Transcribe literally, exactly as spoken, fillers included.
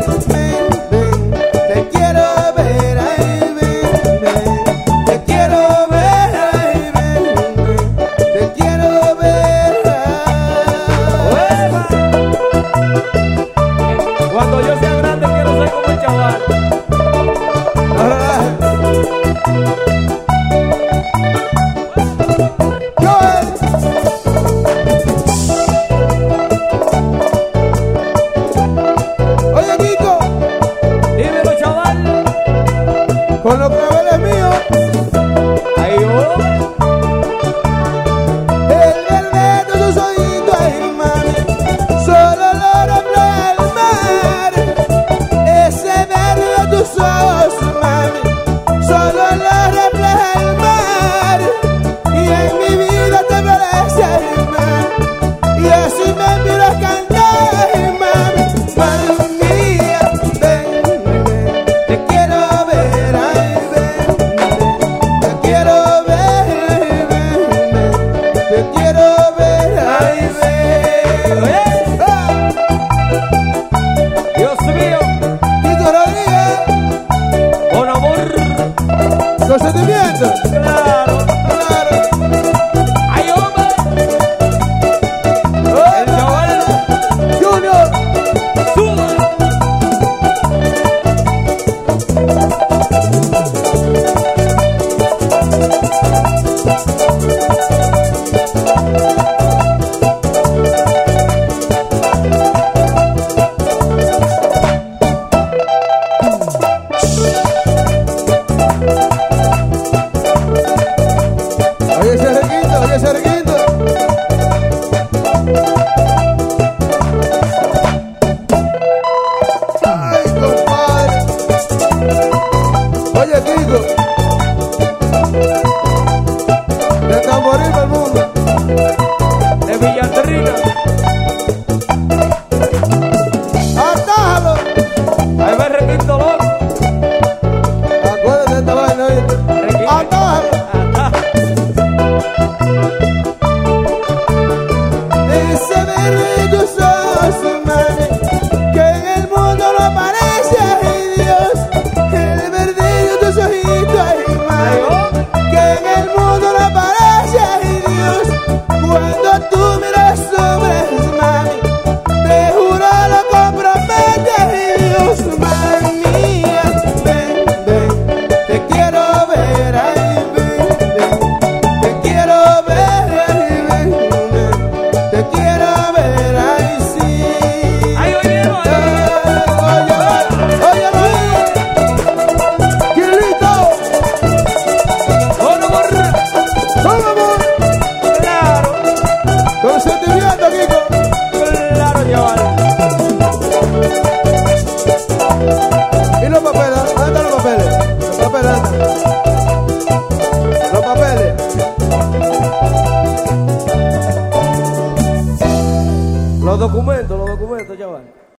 Con los claveles míos. Ay, oh. El verde de tus ojitos, ay, mami, solo lo refleja el mar. Ese verde de tus ojos, mami, solo lo refleja el mar. Y en mi vida te parece, ay, mami, y así me miro a cantar, ay, mami, mami mía, ven, ven, te quiero ver, ay, ven, te quiero ver, ay, ven, te quiero ver, ay, ven. ¡Ah! Dios mío, Tito Rodríguez, con amor. con sentimiento. Claro. Claro. Ay, hombre. El chaval. Junior. Suma. Oye ese requinto, oye ese requinto. Ay, compadre. Oye, Kiko. De Tamboril para el mundo. De Villatrina. ¡Atájalo! Ahí va el requinto loco. Acuérdate de esta vaina, ¿oíste? Requinto. ¡Atájalo! Ajá. Ese verde de tus ojos, mami, que en el mundo no aparece, ay Dios. El verde de tus ojitos, ay Ay, mami, hombre. que en el mundo no aparece, ay Dios. Cuando tú miras sombras, mami, te juro lo compromete, ay Dios, mami mía. Ven, ven, te quiero ver, ay ven, ven, te quiero ver, ay ven, ven, te quiero ver, ay sí. Ay, oye, Eh, oye. Oye, oye, oye, Quilito, Con amor. con amor, Claro. con sentimiento, Kiko. Claro, chaval. ¿Y los papeles? ¿Dónde están los papeles? Los papeles, ¿dónde están? Los papeles. Los documentos, los documentos, chaval.